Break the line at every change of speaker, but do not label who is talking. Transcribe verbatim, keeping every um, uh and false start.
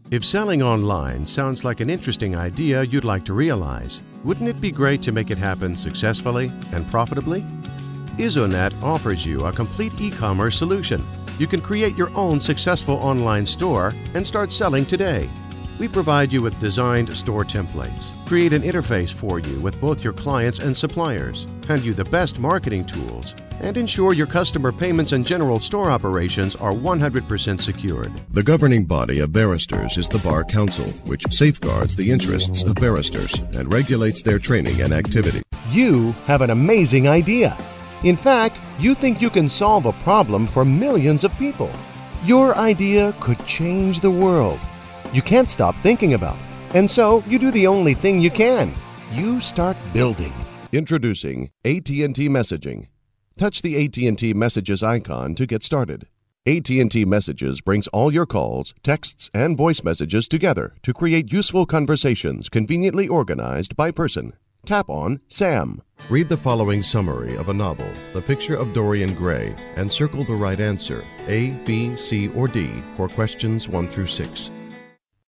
If selling online sounds like an interesting idea you'd like to realize, wouldn't it be great to make it happen successfully and profitably? Izonet offers you a complete e-commerce solution. You can create your own successful online store and start selling today. We provide you with designed store templates, create an interface for you with both your clients and suppliers, hand you the best marketing tools, and ensure your customer payments and general store operations are one hundred percent secured.
The governing body of barristers is the Bar Council, which safeguards the interests of barristers and regulates their training and activity.
You have an amazing idea. In fact, you think you can solve a problem for millions of people. Your idea could change the world. You can't stop thinking about it, and so you do the only thing you can. You start building.
Introducing A T and T Messaging. Touch the A T and T Messages icon to get started. A T and T Messages brings all your calls, texts, and voice messages together to create useful conversations conveniently organized by person. Tap on Sam. Read the following summary of a novel, The Picture of Dorian Gray, and circle the right answer, A, B, C, or D, for questions one through six.